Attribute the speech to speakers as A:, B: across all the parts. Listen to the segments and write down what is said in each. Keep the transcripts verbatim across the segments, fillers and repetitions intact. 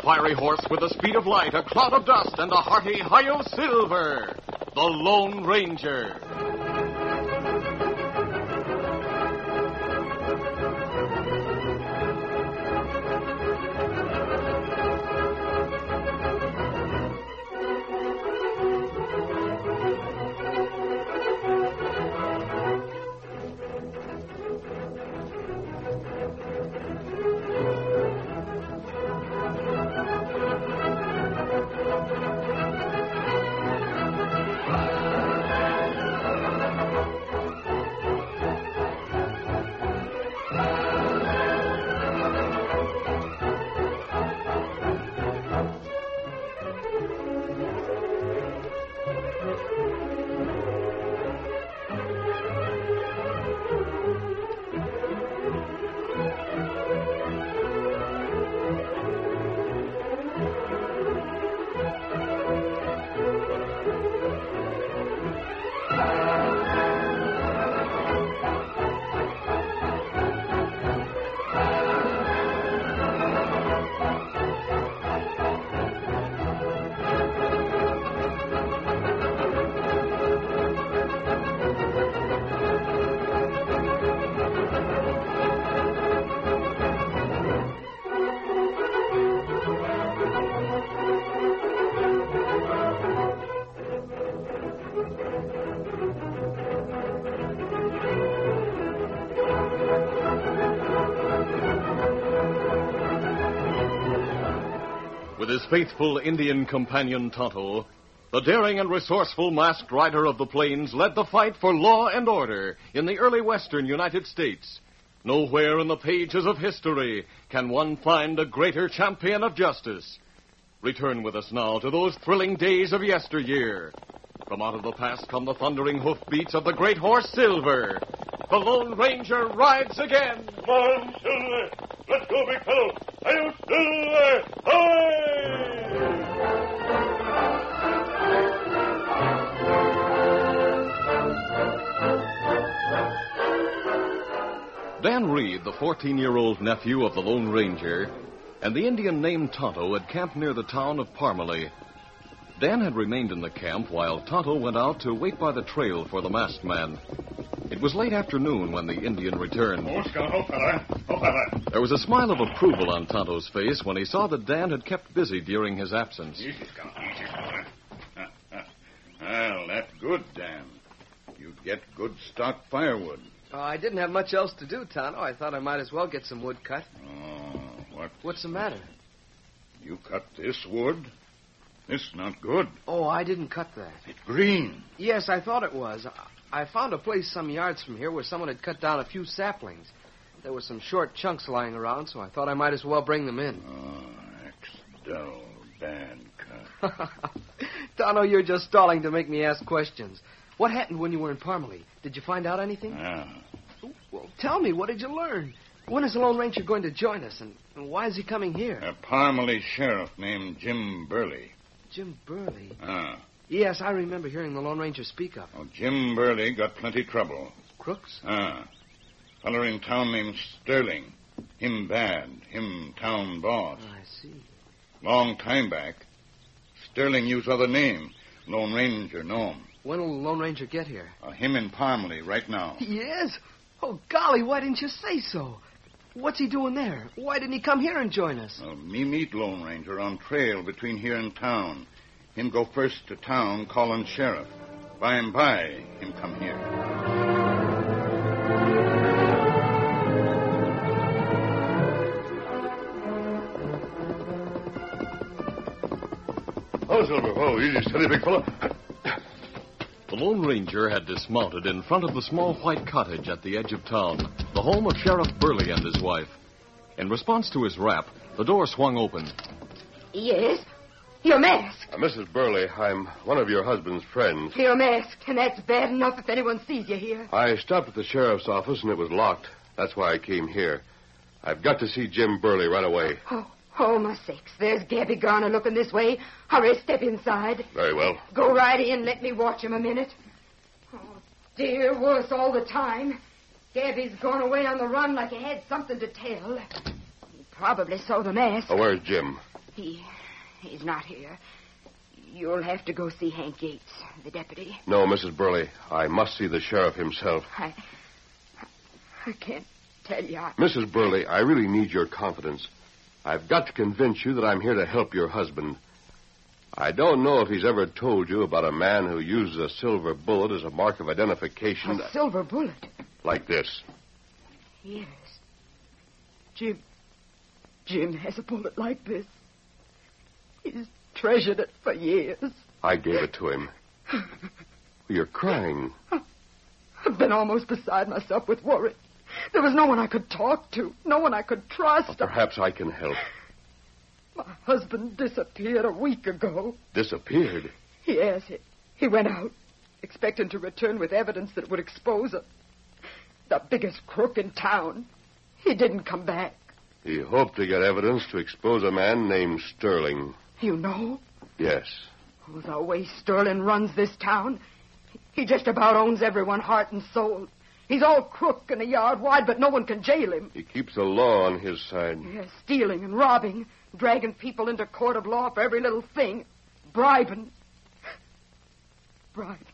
A: fiery horse with the speed of light, a cloud of dust, and a hearty Hi-Yo Silver, the Lone Ranger. With his faithful Indian companion Tonto, the daring and resourceful masked rider of the plains led the fight for law and order in the early western United States. Nowhere in the pages of history can one find a greater champion of justice. Return with us now to those thrilling days of yesteryear. From out of the past come the thundering hoofbeats of the great horse Silver. The Lone Ranger rides again.
B: Come on, Silver. Let's go, big fellow. Hi-Yo, Silver! Hi!
A: Dan Reed, the fourteen-year-old nephew of the Lone Ranger, and the Indian named Tonto had camped near the town of Parmalee. Dan had remained in the camp while Tonto went out to wait by the trail for the masked man. It was late afternoon when the Indian returned.
B: Oh, Scout, oh, fella. Oh, fella.
A: There was a smile of approval on Tonto's face when he saw that Dan had kept busy during his absence.
B: Easy, Scout. Easy, fella. Well, that's good, Dan. You get good stock firewood.
C: Oh, I didn't have much else to do, Tonto. I thought I might as well get some wood cut.
B: Oh, what?
C: What's the matter?
B: You cut this wood? This not good.
C: Oh, I didn't cut that.
B: It's green.
C: Yes, I thought it was. I found a place some yards from here where someone had cut down a few saplings. There were some short chunks lying around, so I thought I might as well bring them in.
B: Oh, ex-dull, bad cut.
C: Tonto, you're just stalling to make me ask questions. What happened when you were in Parmalee? Did you find out anything?
B: Ah.
C: Well, tell me, what did you learn? When is the Lone Ranger going to join us, and, and why is he coming here?
B: A Parmalee sheriff named Jim Burley.
C: Jim Burley?
B: Ah.
C: Yes, I remember hearing the Lone Ranger speak of him.
B: Oh, Jim Burley got plenty trouble.
C: Crooks?
B: Ah. Feller in town named Sterling. Him bad. Him town boss.
C: Oh, I see.
B: Long time back. Sterling used other name. Lone Ranger know him.
C: When will the Lone Ranger get here?
B: Uh, him in Parmalee right now.
C: Yes? Oh, golly, why didn't you say so? What's he doing there? Why didn't he come here and join us?
B: Uh, me meet Lone Ranger on trail between here and town. Him go first to town, callin' sheriff. By and by, him come here.
D: Oh, Silver. Oh, easy, steady, big fellow.
A: The Lone Ranger had dismounted in front of the small white cottage at the edge of town, the home of Sheriff Burley and his wife. In response to his rap, the door swung open.
E: Yes? You're masked.
D: Uh, Missus Burley, I'm one of your husband's friends.
E: You're masked, and that's bad enough if anyone sees you here.
D: I stopped at the sheriff's office, and it was locked. That's why I came here. I've got to see Jim Burley right away.
E: Oh, oh, my sakes. There's Gabby Garner looking this way. Hurry, step inside.
D: Very well.
E: Go right in. Let me watch him a minute. Oh, dear, worse all the time. Gabby's gone away on the run like he had something to tell. He probably saw the mask.
D: Oh, where's Jim?
E: He... he's not here. You'll have to go see Hank Yates, the deputy.
D: No, Missus Burley. I must see the sheriff himself.
E: I... I can't tell you. I...
D: Missus Burley, I really need your confidence. I've got to convince you that I'm here to help your husband. I don't know if he's ever told you about a man who uses a silver bullet as a mark of identification.
E: A silver bullet?
D: Like this.
E: Yes. Jim... Jim has a bullet like this. He's treasured it for years.
D: I gave it to him. You're crying.
E: I've been almost beside myself with worry. There was no one I could talk to, no one I could trust.
D: Well, perhaps I can help.
E: My husband disappeared a week ago.
D: Disappeared?
E: Yes, he, he went out, expecting to return with evidence that would expose him. The biggest crook in town. He didn't come back.
D: He hoped to get evidence to expose a man named Sterling.
E: You know?
D: Yes.
E: Oh, the way Sterling runs this town, he just about owns everyone heart and soul. He's all crook and a yard wide, but no one can jail him.
D: He keeps the law on his side.
E: Yes, stealing and robbing, dragging people into court of law for every little thing, bribing. Bribing.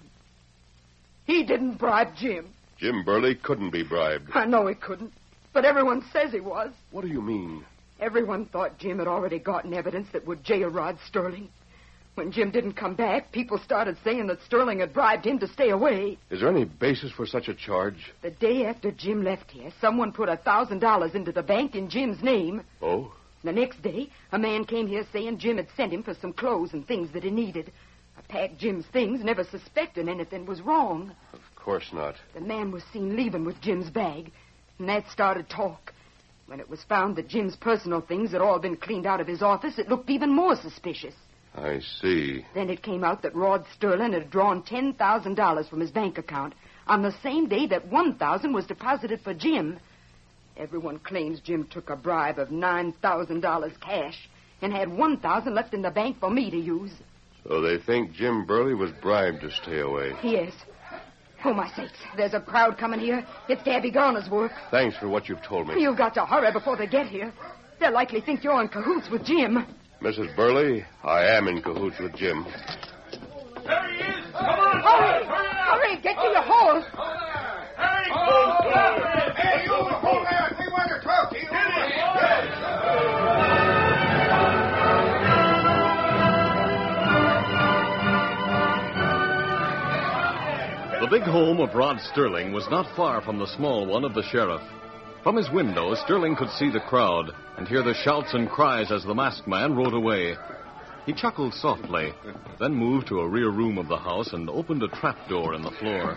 E: He didn't bribe Jim.
D: Jim Burley couldn't be bribed.
E: I know he couldn't, but everyone says he was.
D: What do you mean?
E: Everyone thought Jim had already gotten evidence that would jail Rod Sterling. When Jim didn't come back, people started saying that Sterling had bribed him to stay away.
D: Is there any basis for such a charge?
E: The day after Jim left here, someone put a thousand dollars into the bank in Jim's name.
D: Oh?
E: The next day, a man came here saying Jim had sent him for some clothes and things that he needed. I packed Jim's things, never suspecting anything was wrong.
D: Of course not.
E: The man was seen leaving with Jim's bag, and that started talk. When it was found that Jim's personal things had all been cleaned out of his office, it looked even more suspicious.
D: I see.
E: Then it came out that Rod Sterling had drawn ten thousand dollars from his bank account on the same day that one thousand dollars was deposited for Jim. Everyone claims Jim took a bribe of nine thousand dollars cash and had one thousand dollars left in the bank for me to use.
D: So they think Jim Burley was bribed to stay away.
E: Yes. Oh, my sakes. There's a crowd coming here. It's Gabby Garner's work.
D: Thanks for what you've told me.
E: You've got to hurry before they get here. They'll likely think you're in cahoots with Jim.
D: Missus Burley, I am in cahoots with Jim.
F: There he is! Come on!
E: Hurry!
F: Hurry!
E: Hurry! Get to your horse!
F: Hey, oh,
B: Hey, you hold there. We want to talk to you.
A: The big home of Rod Sterling was not far from the small one of the sheriff. From his window, Sterling could see the crowd and hear the shouts and cries as the masked man rode away. He chuckled softly, then moved to a rear room of the house and opened a trapdoor in the floor.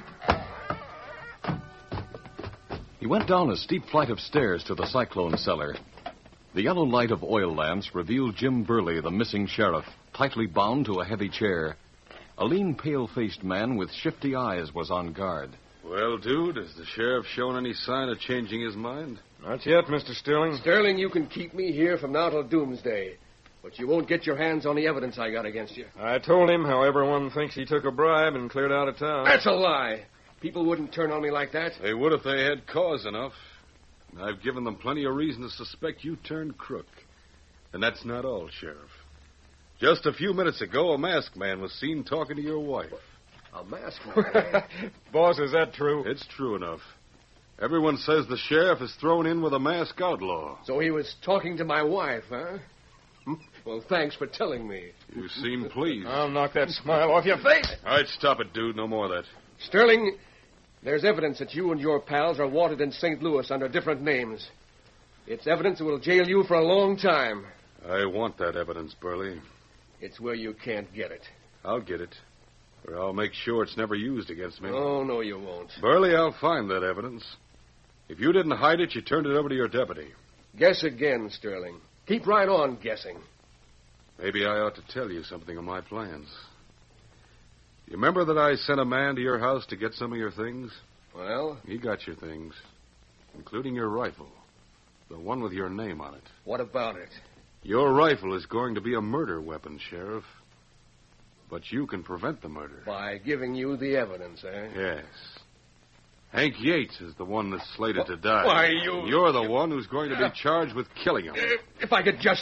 A: He went down a steep flight of stairs to the cyclone cellar. The yellow light of oil lamps revealed Jim Burley, the missing sheriff, tightly bound to a heavy chair. A lean, pale-faced man with shifty eyes was on guard.
G: Well, dude, has the sheriff shown any sign of changing his mind?
H: Not yet, Mister Sterling.
C: Sterling, you can keep me here from now till doomsday. But you won't get your hands on the evidence I got against you.
H: I told him how everyone thinks he took a bribe and cleared out of town.
C: That's a lie. People wouldn't turn on me like that.
G: They would if they had cause enough. I've given them plenty of reason to suspect you turned crook. And that's not all, Sheriff. Just a few minutes ago, a masked man was seen talking to your wife.
C: A masked man?
H: Boss, is that true?
G: It's true enough. Everyone says the sheriff is thrown in with a masked outlaw.
C: So he was talking to my wife, huh? Well, thanks for telling me.
G: You seem pleased.
H: I'll knock that smile off your face.
G: All right, stop it, dude. No more of that.
C: Sterling, there's evidence that you and your pals are wanted in Saint Louis under different names. It's evidence that will jail you for a long time.
G: I want that evidence, Burley.
C: It's where you can't get it.
G: I'll get it. Or I'll make sure it's never used against me.
C: Oh, no, you won't.
G: Burley, I'll find that evidence. If you didn't hide it, you turned it over to your deputy.
C: Guess again, Sterling. Keep right on guessing.
G: Maybe I ought to tell you something of my plans. You remember that I sent a man to your house to get some of your things?
C: Well?
G: He got your things, including your rifle, the one with your name on it.
C: What about it?
G: Your rifle is going to be a murder weapon, Sheriff. But you can prevent the murder.
C: By giving you the evidence, eh?
G: Yes. Hank Yates is the one that's slated to die.
C: Why, you...
G: You're the one who's going to be charged with killing him.
C: If I could just get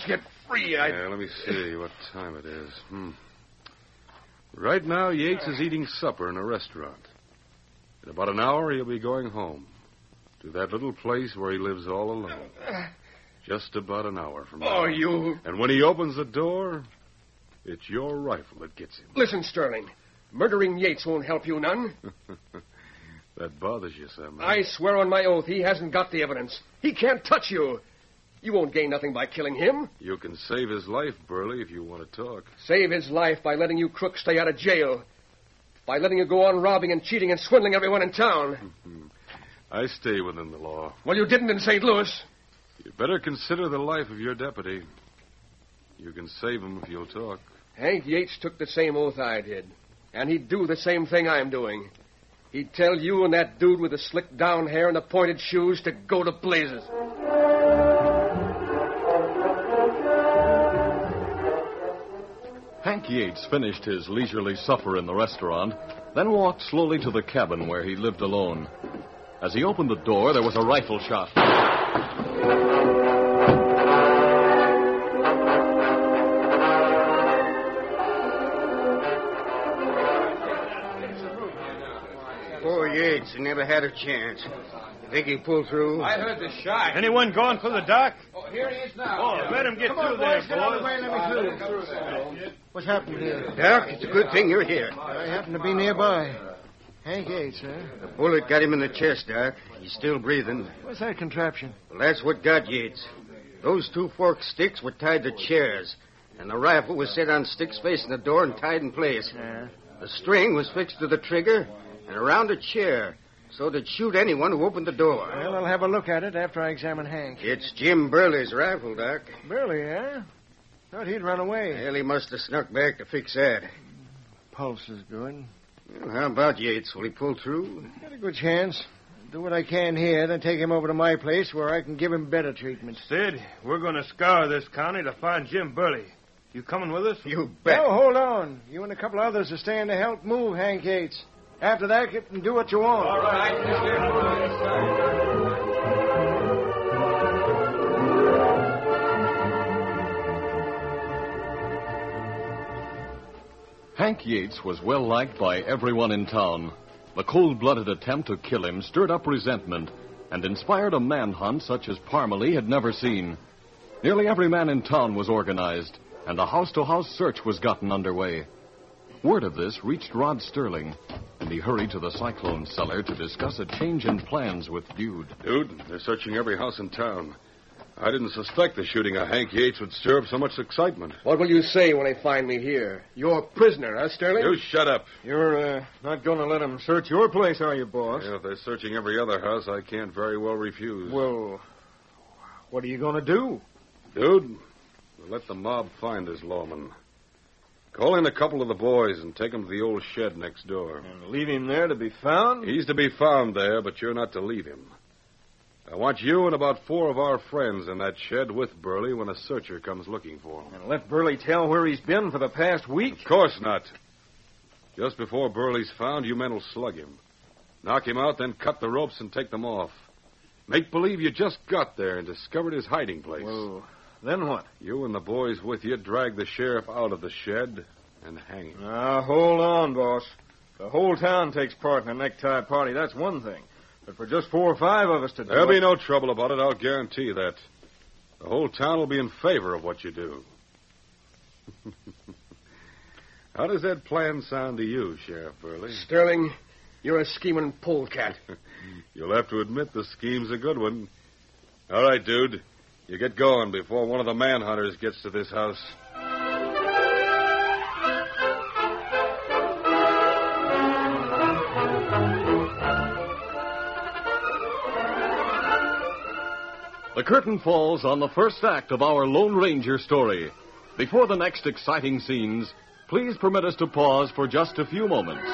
I: free, I...
G: Yeah, let me see what time it is. Hmm. Right now, Yates is eating supper in a restaurant. In about an hour, he'll be going home to that little place where he lives all alone. Just about an hour from now.
I: Oh, you...
G: And when he opens the door, it's your rifle that gets him.
I: Listen, Sterling. Murdering Yates won't help you none.
G: That bothers you, Sam.
I: I swear on my oath he hasn't got the evidence. He can't touch you. You won't gain nothing by killing him.
G: You can save his life, Burley, if you want to talk.
I: Save his life by letting you crooks stay out of jail. By letting you go on robbing and cheating and swindling everyone in town.
G: I stay within the law.
I: Well, you didn't in Saint Louis.
G: You'd better consider the life of your deputy. You can save him if you'll talk.
I: Hank Yates took the same oath I did. And he'd do the same thing I'm doing. He'd tell you and that dude with the slick down hair and the pointed shoes to go to blazes.
A: Hank Yates finished his leisurely supper in the restaurant, then walked slowly to the cabin where he lived alone. As he opened the door, there was a rifle shot.
J: Poor Yates, he never had a chance. You think he'll pull through?
K: I heard the shot.
F: Anyone going for the dock?
K: Oh, here he is now.
F: Oh, let him get
K: Come
F: through
K: on,
F: there,
K: boys. Get out of the
F: boys.
K: way. Let me through.
F: through.
L: What's happened here?
J: Doc, it's a good thing you're here.
L: I happen to be nearby. Hank Yates, huh?
J: The bullet got him in the chest, Doc. He's still breathing.
L: What's that contraption?
J: Well, that's what got Yates. Those two forked sticks were tied to chairs, and the rifle was set on sticks facing the door and tied in place.
L: Yeah.
J: The string was fixed to the trigger and around a chair, so it'd shoot anyone who opened the door.
L: Well, I'll have a look at it after I examine Hank.
J: It's Jim Burley's rifle, Doc.
L: Burley, huh? Thought he'd run away.
J: Well, he must have snuck back to fix that.
L: Pulse is good.
J: Well, how about Yates? Will he pull through?
L: Got a good chance. Do what I can here, then take him over to my place where I can give him better treatment.
F: Sid, we're going to scour this county to find Jim Burley. You coming with us?
J: You bet.
L: Oh, hold on. You and a couple others are staying to help move Hank Yates. After that, you can do what you want.
F: All right.
A: Hank Yates was well liked by everyone in town. The cold-blooded attempt to kill him stirred up resentment and inspired a manhunt such as Parmalee had never seen. Nearly every man in town was organized, and a house-to-house search was gotten underway. Word of this reached Rod Sterling, and he hurried to the Cyclone cellar to discuss a change in plans with Dude.
G: Dude, they're searching every house in town. I didn't suspect the shooting of Hank Yates would stir up so much excitement.
I: What will you say when they find me here? You're prisoner, huh, Sterling?
G: You shut up.
H: You're uh, not going to let them search your place, are you, boss?
G: Yeah, if they're searching every other house, I can't very well refuse.
H: Well, what are you going to do?
G: Dude, we'll let the mob find this lawman. Call in a couple of the boys and take him to the old shed next door.
H: And leave him there to be found?
G: He's to be found there, but you're not to leave him. I want you and about four of our friends in that shed with Burley when a searcher comes looking for him.
H: And let Burley tell where he's been for the past week?
G: Of course not. Just before Burley's found, you men will slug him. Knock him out, then cut the ropes and take them off. Make believe you just got there and discovered his hiding place.
H: Well, then what?
G: You and the boys with you drag the sheriff out of the shed and hang him.
H: Now, hold on, boss. The whole town takes part in a necktie party. That's one thing. But for just four or five of us to do
G: There'll
H: it...
G: be no trouble about it, I'll guarantee that. The whole town will be in favor of what you do. How does that plan sound to you, Sheriff Burley?
I: Sterling, you're a scheming polecat.
G: You'll have to admit the scheme's a good one. All right, dude. You get going before one of the manhunters gets to this house.
A: The curtain falls on the first act of our Lone Ranger story. Before the next exciting scenes, please permit us to pause for just a few moments.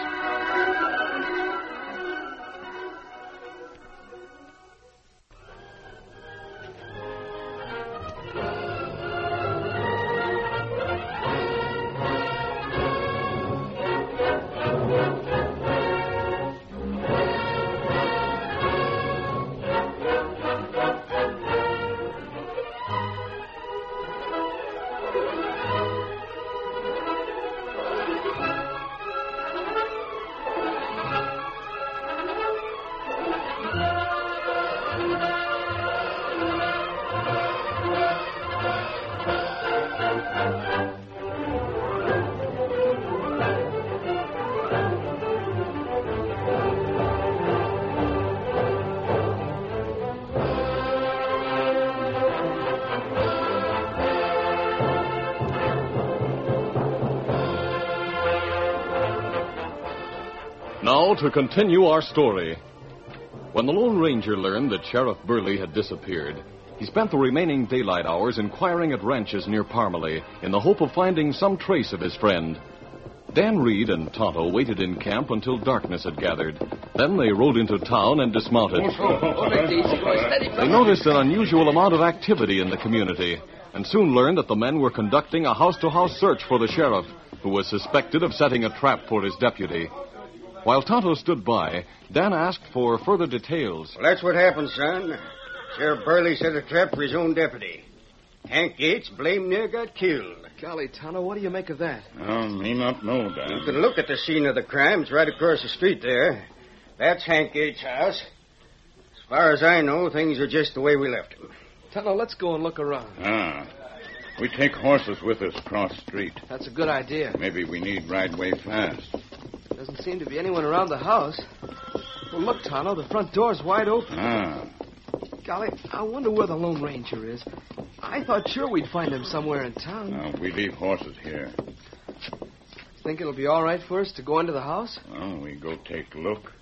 A: Now to continue our story. When the Lone Ranger learned that Sheriff Burley had disappeared, he spent the remaining daylight hours inquiring at ranches near Parmalee in the hope of finding some trace of his friend. Dan Reed and Tonto waited in camp until darkness had gathered. Then they rode into town and dismounted. They noticed an unusual amount of activity in the community and soon learned that the men were conducting a house-to-house search for the sheriff, who was suspected of setting a trap for his deputy. While Tonto stood by, Dan asked for further details.
J: Well, that's what happened, son. Sheriff Burley set a trap for his own deputy. Hank Gates blame near got killed.
C: Golly, Tonto, what do you make of that?
B: Oh, me not know, Dan.
J: You can look at the scene of the crime. It's right across the street there. That's Hank Gates' house. As far as I know, things are just the way we left them.
C: Tonto, let's go and look around.
B: Ah. We take horses with us cross street.
C: That's a good idea.
B: Maybe we need ride way fast.
C: Doesn't seem to be anyone around the house. Well, look, Tonto, the front door's wide open.
B: Ah.
C: Golly, I wonder where the Lone Ranger is. I thought sure we'd find him somewhere in town.
B: Now, we leave horses here.
C: Think it'll be all right for us to go into the house?
B: Well, we go take a look.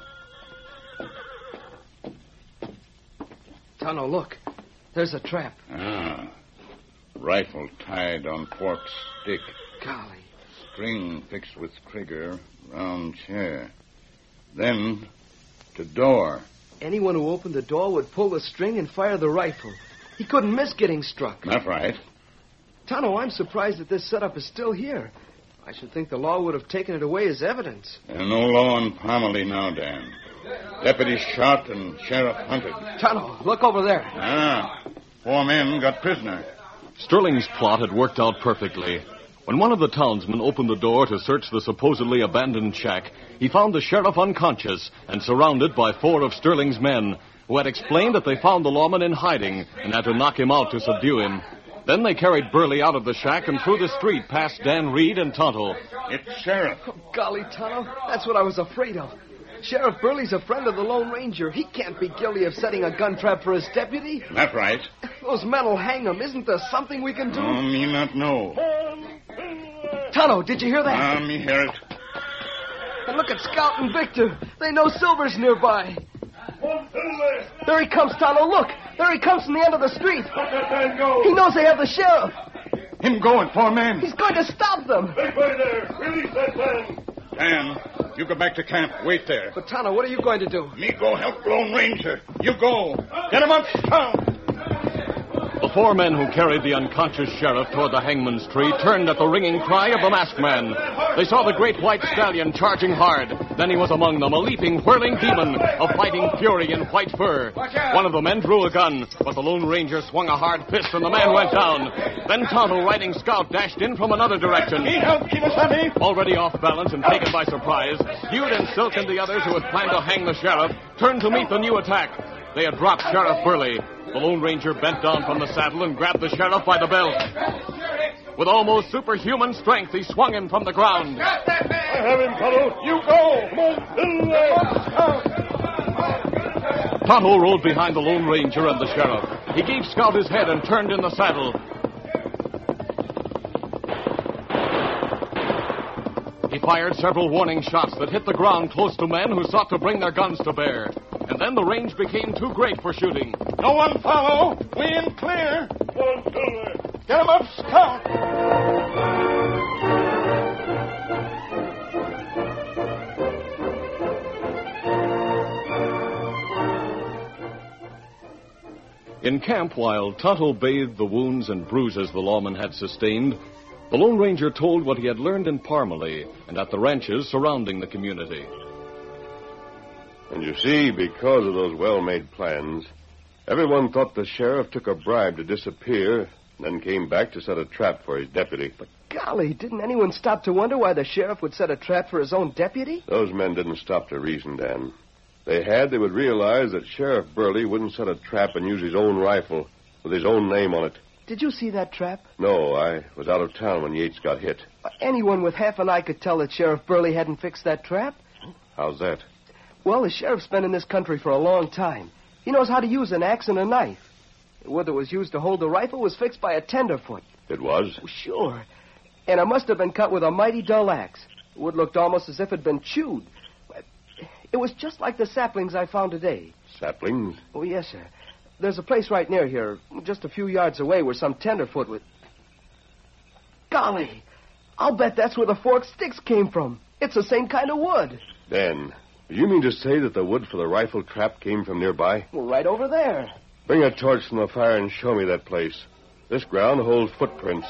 C: Tonto, look. There's a trap.
B: Ah. Rifle tied on forked stick.
C: Golly.
B: String fixed with trigger, round chair. Then, to door.
C: Anyone who opened the door would pull the string and fire the rifle. He couldn't miss getting struck.
B: That's right.
C: Tonto, I'm surprised that this setup is still here. I should think the law would have taken it away as evidence.
B: There's no law in Parmalee now, Dan. Deputy shot and sheriff hunted.
C: Tonto, look over there.
B: Ah, four men got prisoner.
A: Sterling's plot had worked out perfectly. When one of the townsmen opened the door to search the supposedly abandoned shack, he found the sheriff unconscious and surrounded by four of Sterling's men, who had explained that they found the lawman in hiding and had to knock him out to subdue him. Then they carried Burley out of the shack and through the street past Dan Reed and Tonto.
B: It's Sheriff.
C: Oh, golly, Tonto, that's what I was afraid of. Sheriff Burley's a friend of the Lone Ranger. He can't be guilty of setting a gun trap for his deputy.
B: That's right.
C: Those men will hang him. Isn't there something we can do?
B: Oh, me not know.
C: Tonto, did you hear that?
B: Ah, me hear it.
C: And look at Scout and Victor. They know Silver's nearby. There he comes, Tonto. Look. There he comes from the end of the street. He knows they have the sheriff.
B: Him going, four men.
C: He's going to stop them.
K: Make way there. Release that man.
B: Dan, you go back to camp. Wait there.
C: But, Tonto, what are you going to do?
B: Me go help Lone Ranger. You go. Get him uptown.
A: The four men who carried the unconscious sheriff toward the hangman's tree turned at the ringing cry of the masked man. They saw the great white stallion charging hard. Then he was among them, a leaping, whirling demon, a fighting fury in white fur. One of the men drew a gun, but the Lone Ranger swung a hard fist and the man went down. Then Tonto, riding Scout, dashed in from another direction. Already off balance and taken by surprise, Hewd and Silk and the others who had planned to hang the sheriff turned to meet the new attack. They had dropped Sheriff Burley. The Lone Ranger bent down from the saddle and grabbed the sheriff by the belt. With almost superhuman strength, he swung him from the ground.
K: I have him, fellow. You go.
A: Tonto rode behind the Lone Ranger and the sheriff. He gave Scout his head and turned in the saddle. He fired several warning shots that hit the ground close to men who sought to bring their guns to bear. And then the range became too great for shooting.
K: No one follow. We in clear. One, two, get him up, Scout.
A: In camp, while Tonto bathed the wounds and bruises the lawman had sustained, the Lone Ranger told what he had learned in Parmalee and at the ranches surrounding the community.
D: And you see, because of those well-made plans, everyone thought the sheriff took a bribe to disappear and then came back to set a trap for his deputy.
C: But golly, didn't anyone stop to wonder why the sheriff would set a trap for his own deputy?
D: Those men didn't stop to reason, Dan. They had, they would realize that Sheriff Burley wouldn't set a trap and use his own rifle with his own name on it.
C: Did you see that trap?
D: No, I was out of town when Yates got hit.
C: Uh, anyone with half an eye could tell that Sheriff Burley hadn't fixed that trap.
D: How's that?
C: Well, the sheriff's been in this country for a long time. He knows how to use an axe and a knife. The wood that was used to hold the rifle was fixed by a tenderfoot.
D: It was?
C: Oh, sure. And it must have been cut with a mighty dull axe. The wood looked almost as if it had been chewed. It was just like the saplings I found today.
D: Saplings?
C: Oh, yes, sir. There's a place right near here, just a few yards away, where some tenderfoot would... Golly! I'll bet that's where the forked sticks came from. It's the same kind of wood.
D: Dan, do you mean to say that the wood for the rifle trap came from nearby?
C: Well, right over there.
D: Bring a torch from the fire and show me that place. This ground holds footprints.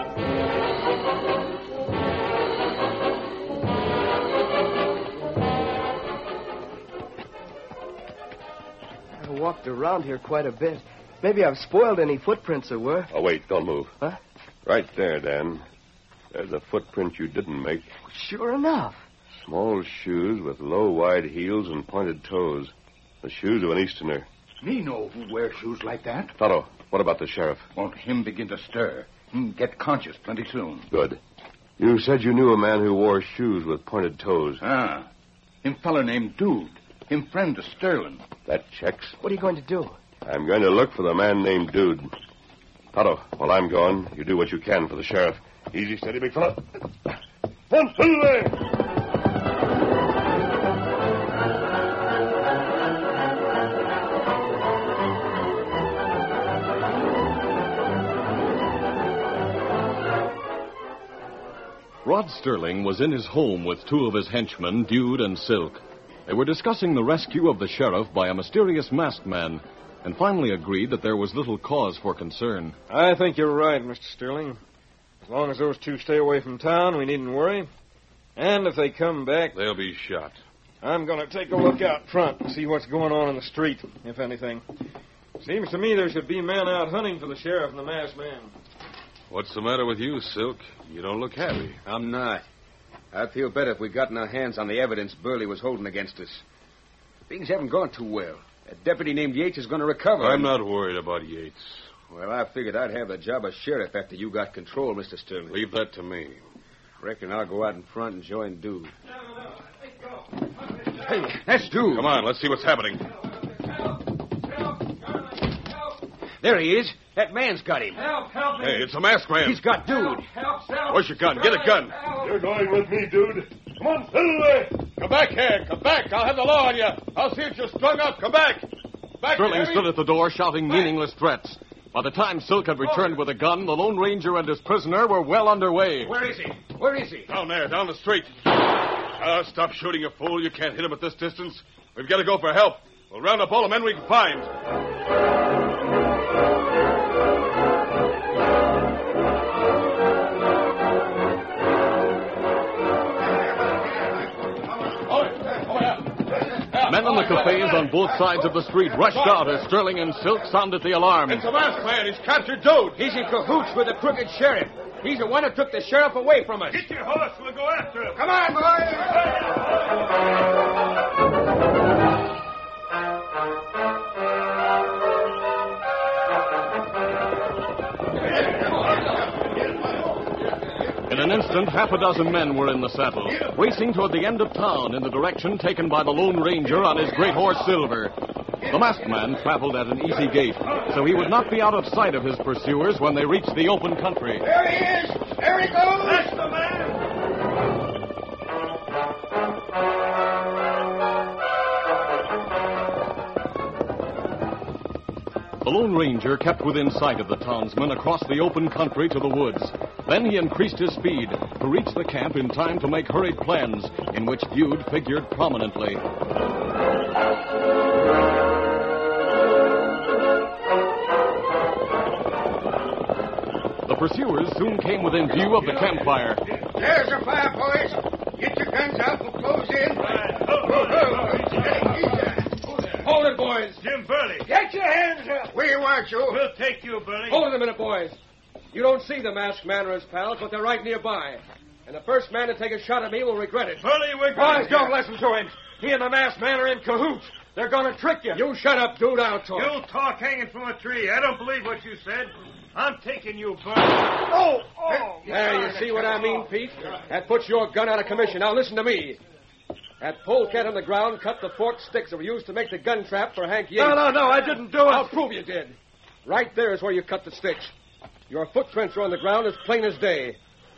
C: I walked around here quite a bit. Maybe I've spoiled any footprints there were.
D: Oh, wait, don't move.
C: Huh?
D: Right there, Dan. There's a footprint you didn't make.
C: Sure enough.
D: Small shoes with low, wide heels and pointed toes. The shoes of an Easterner.
B: Me know who wears shoes like that.
D: Tonto, what about the sheriff?
B: Won't him begin to stir. Him get conscious plenty soon.
D: Good. You said you knew a man who wore shoes with pointed toes.
B: Ah. Him feller named Dude. Him friend to Sterling.
D: That checks.
C: What are you going to do?
D: I'm going to look for the man named Dude. Tonto, while I'm gone, you do what you can for the sheriff. Easy, steady, big fella. One, two, there.
A: Rod Sterling was in his home with two of his henchmen, Dude and Silk. They were discussing the rescue of the sheriff by a mysterious masked man, and finally agreed that there was little cause for concern.
H: I think you're right, Mister Sterling. As long as those two stay away from town, we needn't worry. And if they come back...
G: They'll be shot.
H: I'm going to take a look out front and see what's going on in the street, if anything. Seems to me there should be men out hunting for the sheriff and the masked man.
G: What's the matter with you, Silk? You don't look happy.
I: I'm not. I'd feel better if we'd gotten our hands on the evidence Burley was holding against us. Things haven't gone too well. A deputy named Yates is going to recover.
G: I'm not worried about Yates.
I: Well, I figured I'd have the job of sheriff after you got control, Mister Sterling.
G: Leave that to me.
I: Reckon I'll go out in front and join Dude. Hey, that's Dude.
G: Come on, let's see what's happening.
I: There he is. That man's got him.
K: Help, help me.
G: Hey, it's a masked man.
I: He's got Dude.
K: Help, help.
G: Where's your gun? Get a gun.
K: You're going with me, Dude. Come on, away.
G: Come back here. Come back. I'll have the law on you. I'll see if you're strung up. Come back. Back
A: Sterling
G: here.
A: stood at the door shouting meaningless threats. By the time Silk had returned with a gun, the Lone Ranger and his prisoner were well underway.
I: Where is he? Where is he?
G: Down there, down the street. Ah, stop shooting, you fool. You can't hit him at this distance. We've got to go for help. We'll round up all the men we can find.
A: Men in the cafes on both sides of the street rushed out as Sterling and Silk sounded the alarm.
G: It's a masked man. He's captured Dude.
I: He's in cahoots with the crooked sheriff. He's the one who took the sheriff away from us.
K: Get your horse. We'll go after him.
I: Come on,
A: In an instant, half a dozen men were in the saddle, racing toward the end of town in the direction taken by the Lone Ranger on his great horse Silver. The masked man traveled at an easy gait, so he would not be out of sight of his pursuers when they reached the open country.
K: There he is. There he goes. That's the man.
A: The Lone Ranger kept within sight of the townsmen across the open country to the woods. Then he increased his speed to reach the camp in time to make hurried plans in which Dude figured prominently. The pursuers soon came within view of the campfire.
J: There's a fire, boys. Get your guns out. We'll close in.
I: Hold it, boys.
K: Jim Burley.
J: Get your hands up. We want you.
K: We'll take you, Burley.
I: Hold it a minute, boys. You don't see the masked man or his pals, but they're right nearby. And the first man to take a shot at me will regret it.
K: Burley, we're
H: Boys,
K: going.
H: don't listen to him. He and the masked man are in cahoots. They're going to trick you.
I: You shut up, Dude. I'll talk.
K: You'll talk hanging from a tree. I don't believe what you said. I'm taking you, Burley. Oh, oh.
I: There, you see what I mean, Pete? That puts your gun out of commission. Now listen to me. That polecat on the ground cut the forked sticks that were used to make the gun trap for Hank Yates.
H: No, no, no, I didn't do it.
I: I'll prove you did. Right there is where you cut the sticks. Your footprints are on the ground as plain as day.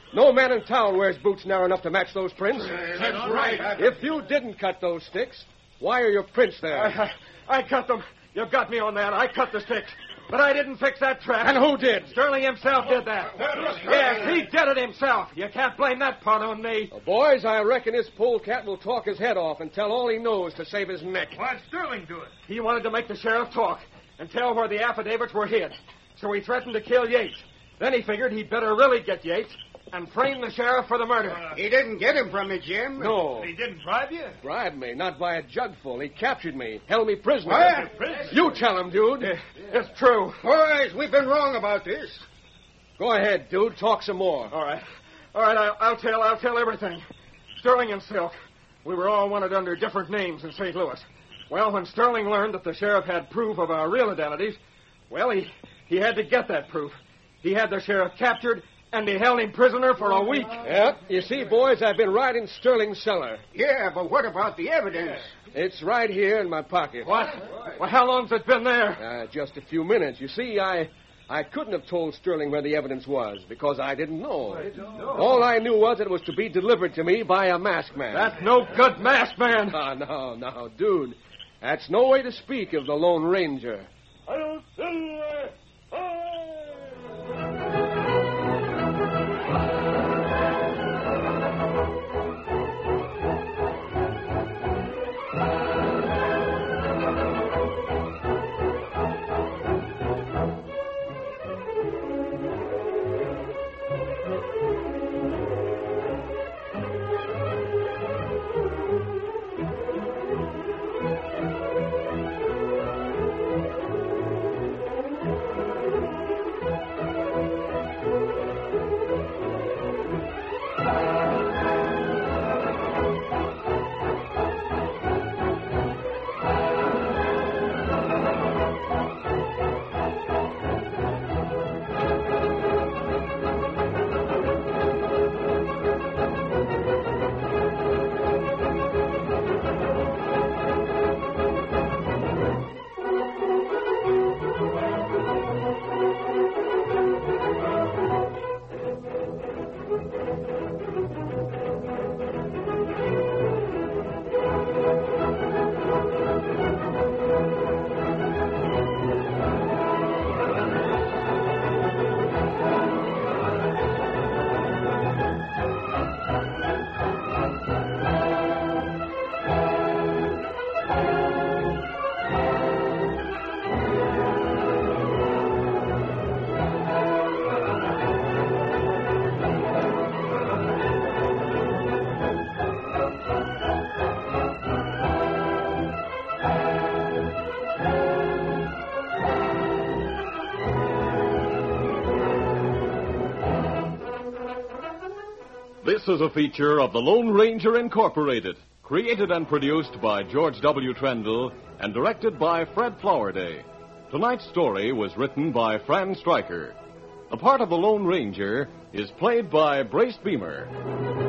I: No man in town wears boots narrow enough to match those prints.
L: That's right.
I: If you didn't cut those sticks, why are your prints there?
H: I, I cut them. You've got me on that. I cut the sticks. But I didn't fix that trap.
I: And who did?
H: Sterling himself did that. Yes, he did it himself. You can't blame that part on me.
I: Well, boys, I reckon this polecat will talk his head off and tell all he knows to save his neck.
K: Why'd Sterling do it?
H: He wanted to make the sheriff talk and tell where the affidavits were hid. So he threatened to kill Yates. Then he figured he'd better really get Yates and frame the sheriff for the murder.
J: Uh, he didn't get him from me, Jim.
I: No.
K: He didn't bribe you?
I: Bribe me, not by a jugful. He captured me, held me prisoner.
J: What?
I: You tell him, dude.
H: Yeah, it's true.
J: Boys, we've been wrong about this.
I: Go ahead, dude. Talk some more.
H: All right. All right, I'll, I'll tell. I'll tell everything. Sterling and Silk, we were all wanted under different names in Saint Louis. Well, when Sterling learned that the sheriff had proof of our real identities, well, he, he had to get that proof. He had the sheriff captured, and they held him prisoner for a week.
I: Yeah, you see, boys, I've been right in Sterling's cellar.
J: Yeah, but what about the evidence?
I: It's right here in my pocket.
H: What? Well, how long's it been there?
I: Uh, just a few minutes. You see, I I couldn't have told Sterling where the evidence was because I didn't know. All I knew was that it was to be delivered to me by a masked man.
H: That's no good, masked man.
I: Oh, no, no, dude. That's no way to speak of the Lone Ranger.
A: This is a feature of the Lone Ranger Incorporated, created and produced by George W. Trendle and directed by Fred Flowerday. Tonight's story was written by Fran Stryker. The part of the Lone Ranger is played by Brace Beamer.